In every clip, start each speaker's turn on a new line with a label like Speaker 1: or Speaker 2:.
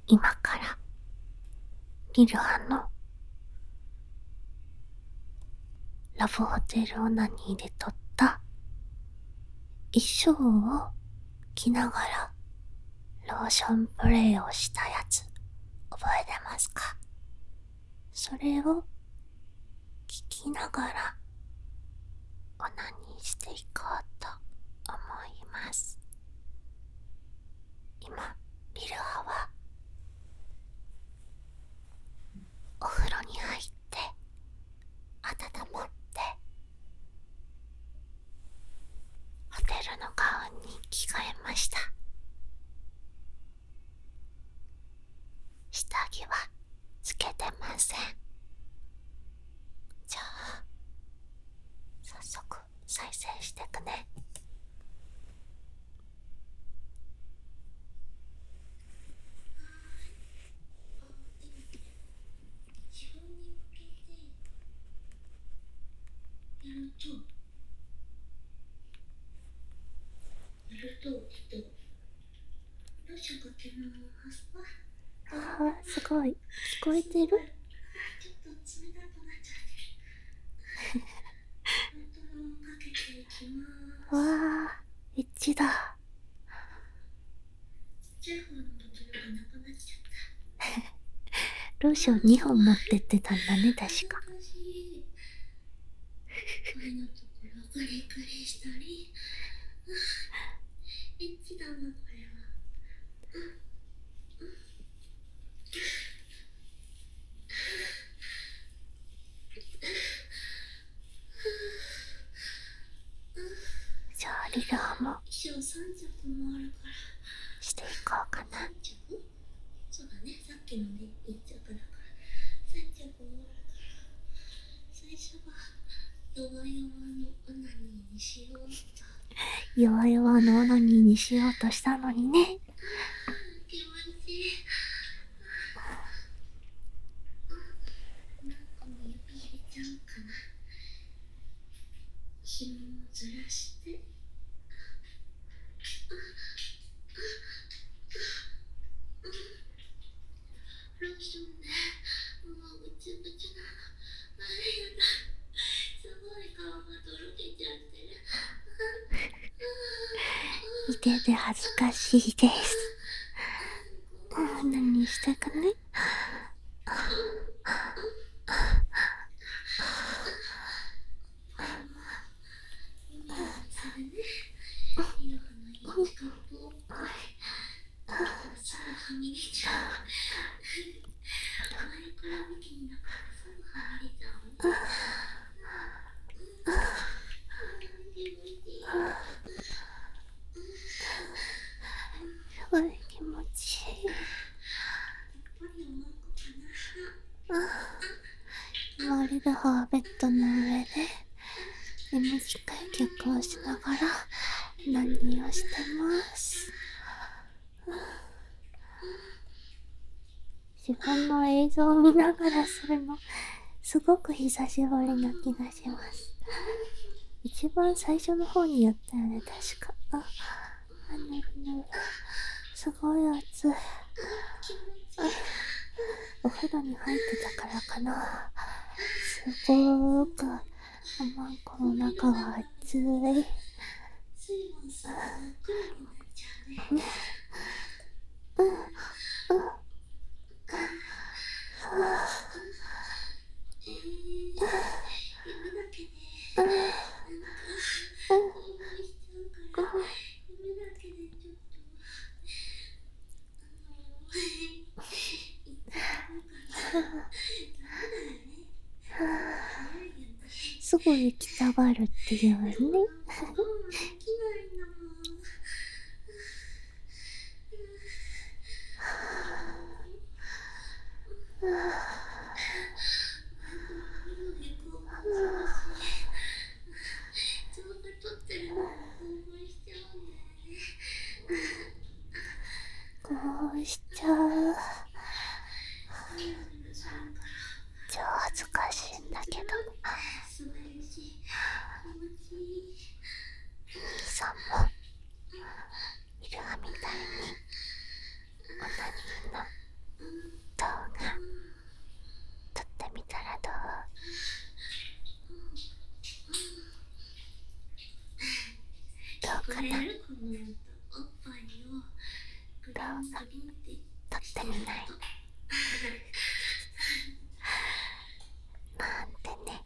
Speaker 1: 今からリルハのラブホテルオナニーで撮った衣装を着ながらローションプレイをしたやつ覚えてますか？それを聞きながらオナニーしていこうと思います。今リルハはお風呂に入って温まってホテルのガウンに着替えました。下着はつけてません。じゃあ早速再生してくね。すごい聞こえてる？わあ、エッチだ。ローション2本持ってってたんだね、確か。じゃあリルハもしていこうかな。そうだね、さっきのね、1着だから3着もあるから、最初は弱々のオナニーにしようと。弱々のオナニーにしようとしたのにね。気持ちいい。なんかも指入れちゃうかな。紐をずらしてローションね、もうぐちゅぐちゅなの。あれやだ、すごい顔がとろけちゃってる。見てて恥ずかしいです。何したかね。すごい気持ちいい。今リルハはベッドの上で短い曲をしながら何をしてます。自分の映像を見ながらするのすごく久しぶりな気がします。一番最初の方にやったよね、確か。すごい暑い。お風呂に入ってたからかな。すごーくマンコの中が暑い。すぐ行きたがるっていうね。こうしちゃう。超恥ずかしいんだけど。兄さんもイルハみたいにオナニーのかな。どうぞ取ってみない？なんてね、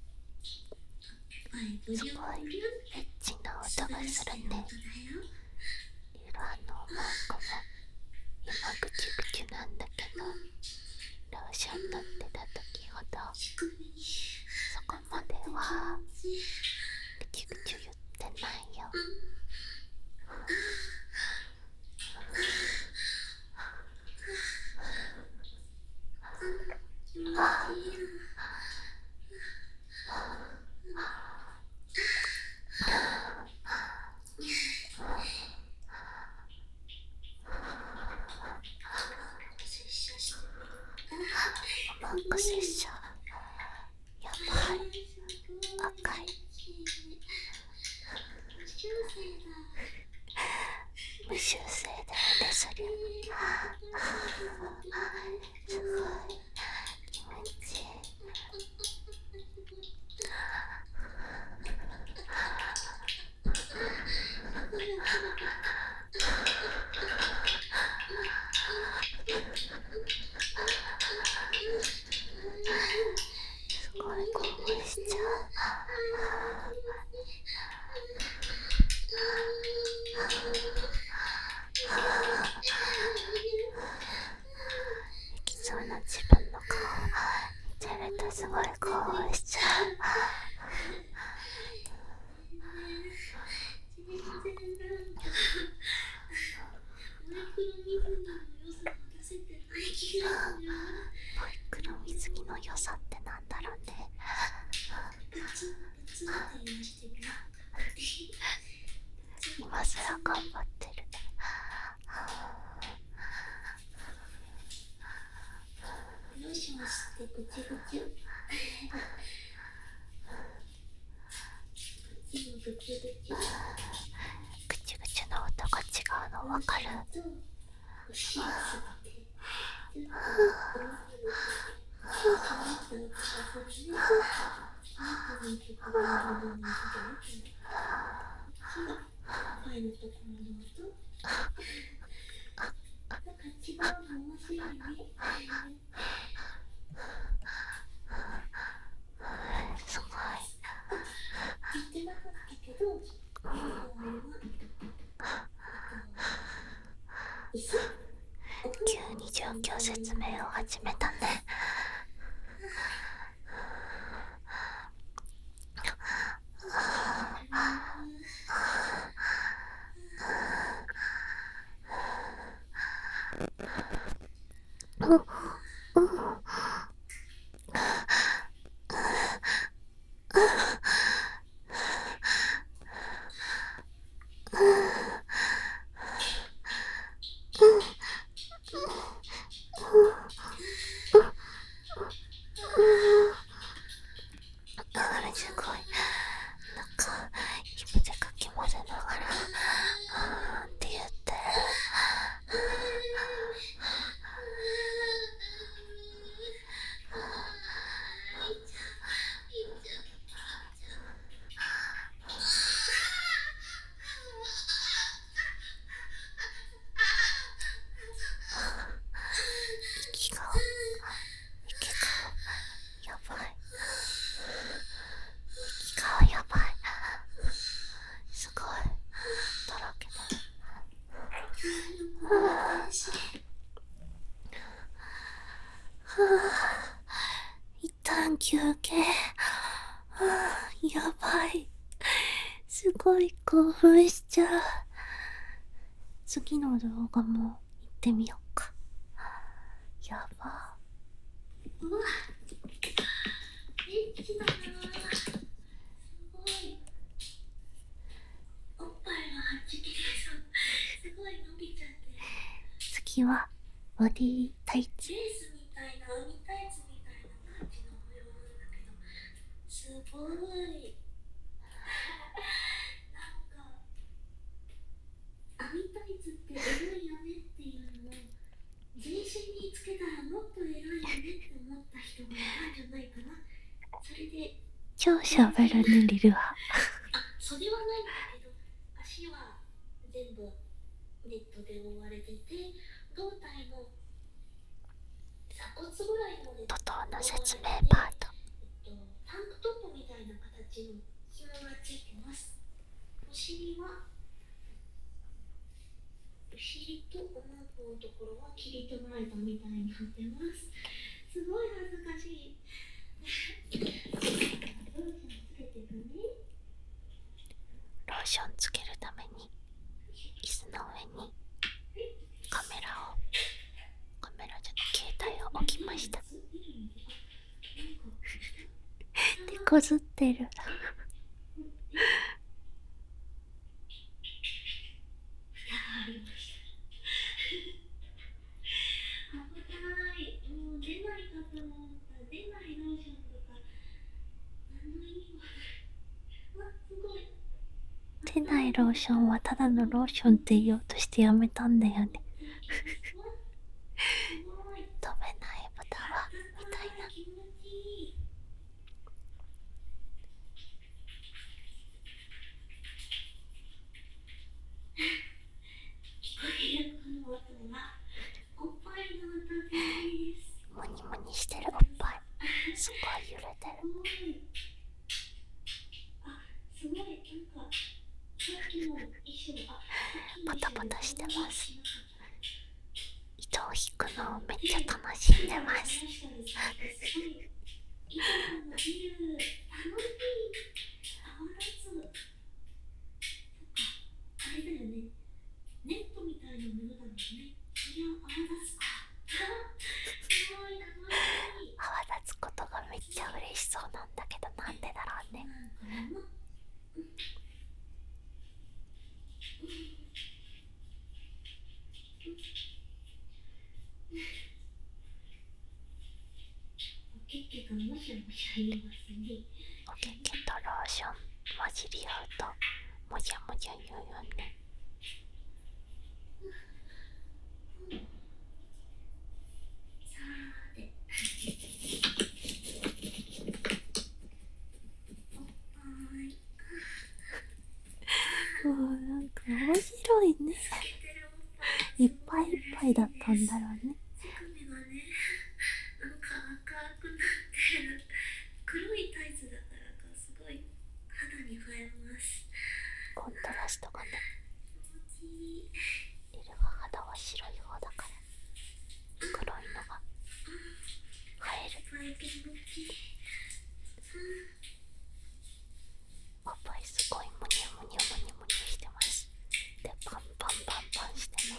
Speaker 1: すごいエッチな音がするね。リルハのマークも今ぐちゅぐちゅなんだけど、ローション塗ってた時ほどそこまではぐちゅぐちゅ言ってないよ。マーク拙者やばい、赤い。無修正だよね、それ。すごい気持ちいい。すごい興奮しちゃう。いきそうな自分の顔見てるとすごい興奮しちゃう。マイクロ水着の良さってなんだろうね。今すら頑張ってる。よしもしてぐちゅぐちゅ。ぐちゅぐちゅの音が違うのわかる？すごい。急に状況説明を始めたね。すごい。なんか息でかき混ぜながらって言ってる。息がやばい。息がやばい。すごいだらけだ。一旦休憩。やばい。すごい興奮しちゃう。次の動画も行ってみようか。やば。うわ、エッチだな。すごい。おっぱいがはっち切れそう。すごい伸びちゃって。次はボディタイツ。レースみたいな網タイツみたいな感じの模様なんだけど、すごい。なんか網タイツってエロいよねっていうのを全身につけたらもっとエロいよねって思った人がいたんじゃないかな。それで超しゃべるね、リルハ。あ、それはないんだけど、足は全部ネットで覆われてて、胴体の鎖骨ぐらいまで怒涛の説明パート。タンクトップみたいな形の紐がついてます。お尻はお尻とお腹のところは切り取られたみたいになってます。すごい恥ずかしい。ローションつけるために椅子の上にカメラじゃ携帯を置きました。手こずってる。出ないローションはただのローションって言おうとしてやめたんだよね。飛べない豚はみたいな。モニモニしてるおっぱい、すごい揺れてる。パタパタしてます。糸を引くのをめっちゃ楽しんでます。泡立つことがめっちゃ嬉しそうなんだけど、なんでだろうね。おけけとローション混じり合うともじゃもじゃ言うよね。もうなんか面白いね。いっぱいいっぱいだったんだろうね。黒いタイツだからかすごい肌に映えます。コントラストがね。リルは肌は白い方だから黒いのが映える。おっぱいすごいムニュムニュムニュムニュしてます。でパンパンパンパンしてます。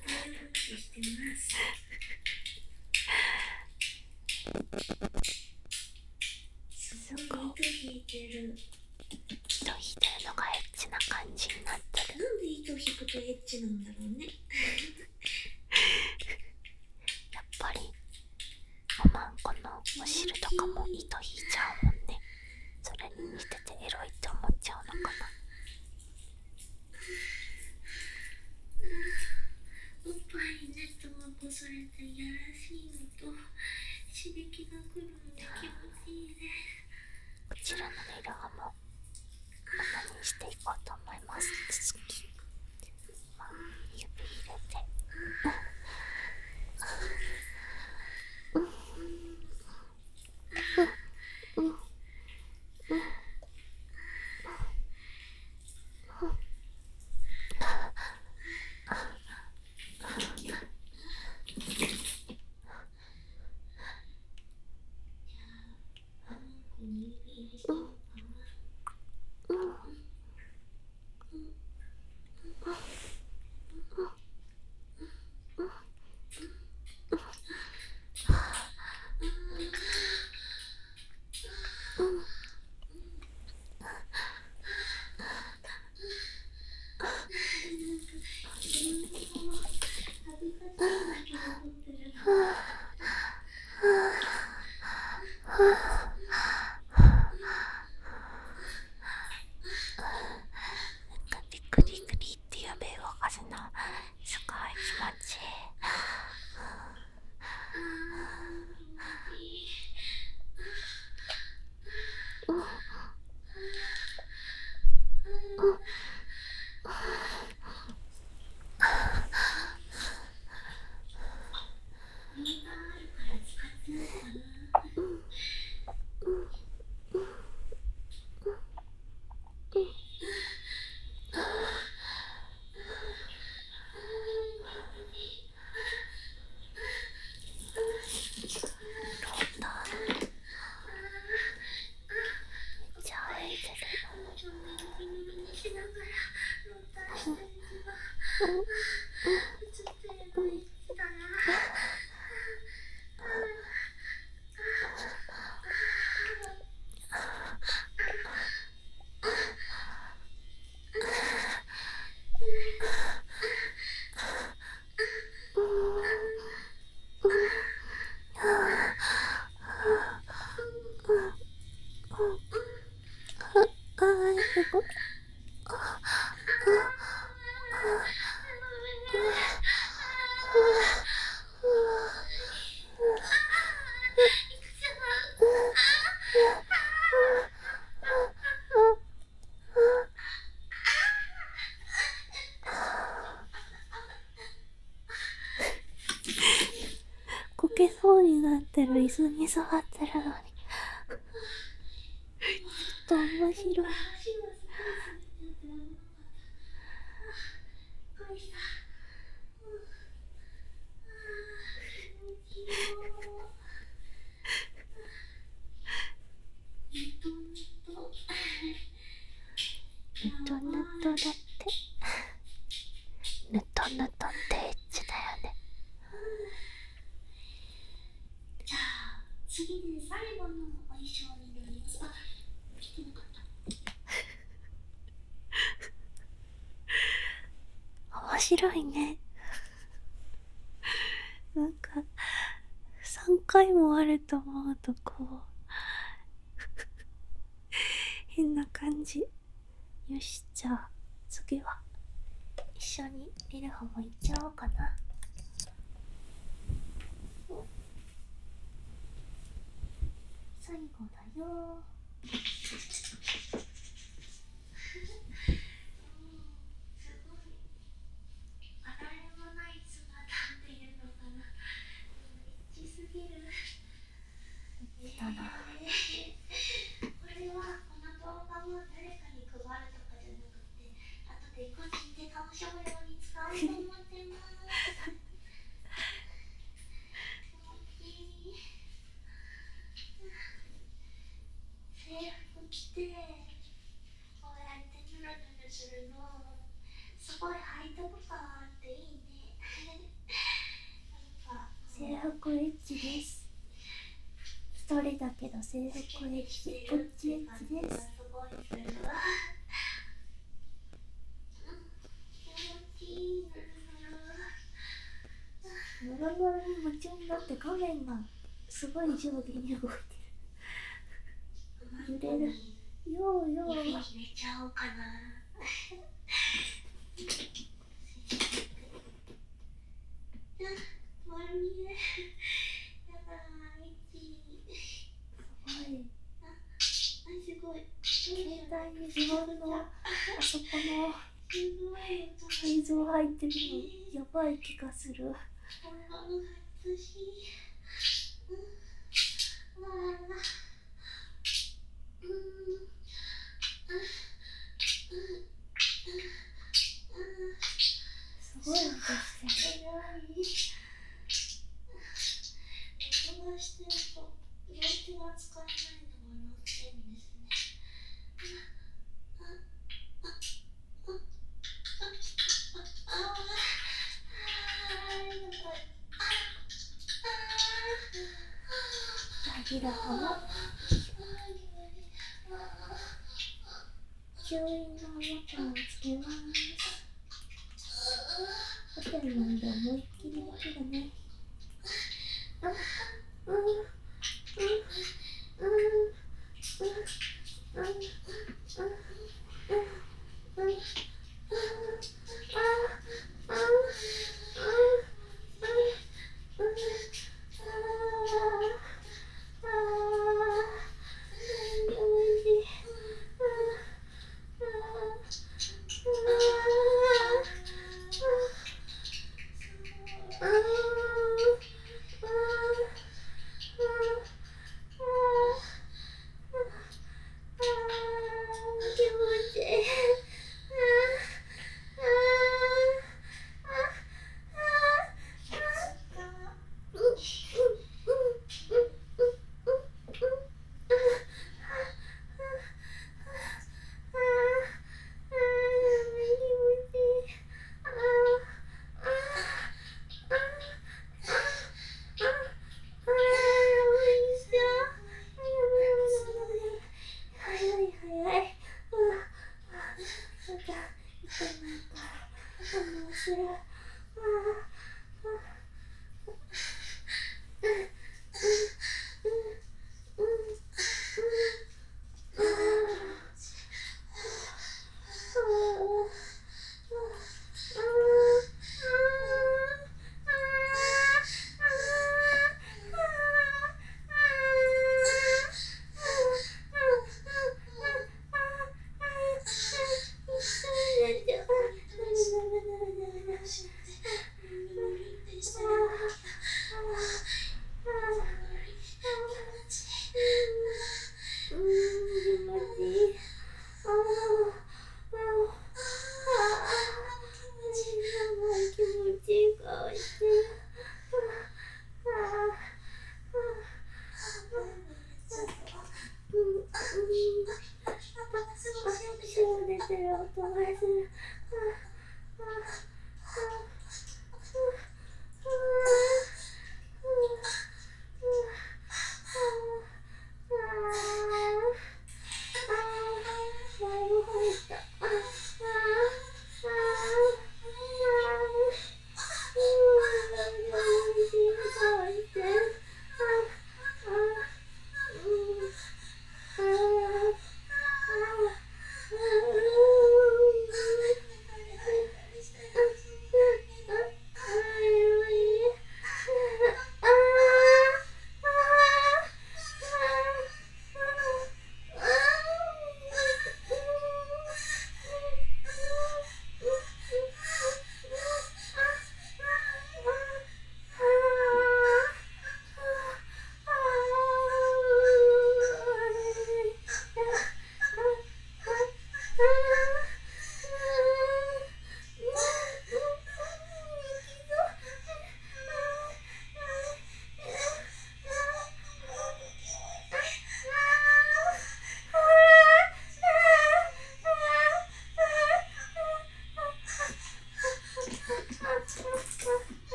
Speaker 1: すごい糸引いてるのがエッチな感じになってる。なんで糸引くとエッチなんだろうね。やっぱりおまんこのお汁とかも糸引いちゃうもんね。それに似ててエロいって思っちゃうのかな。おっぱいにネットがこされていやらしいのと刺激が来るので気持ちいいです。こちらのリルハもオナニーしていこうと思います。続き、指入れてグリグリっていうベイをかすのすごい気持ちいい。 ちょっとやばい息だな。すごい。こけそうになってる椅子に座ってるのにちょっと面白い。ぬとぬとだってぬとぬとってエッチだよね。じゃあ次で最後のお衣装になります。あ、来てなかった。面白いね。なんか3回もあると思うとこう変な感じ。よし、じゃあ次は一緒に見る方も行っちゃおうかな。最後だよ。だな。これはこの動画を誰かに配るとかじゃなくて、後で個人で鑑賞用に使おうと思ってます。制服着てこうやってヌルヌルするのすごい背徳感あっていいね。制服エッチです。一人だけど制服エッチ、プッチエッチです。ぬるぬるに夢中になって画面がすごい上下に動いてる。揺れる。ようよう。指入れちゃおうかな。丸見え。やだー、エッチ。すごい。携帯に自分のあそこの映像入ってるのやばい気がする。すごい音してる。録画してると両手が使えないのが鳴ってるんですね。ギラコの吸引のおもちゃをつけます。ホテルなんで思いっきりできるね。 面白い。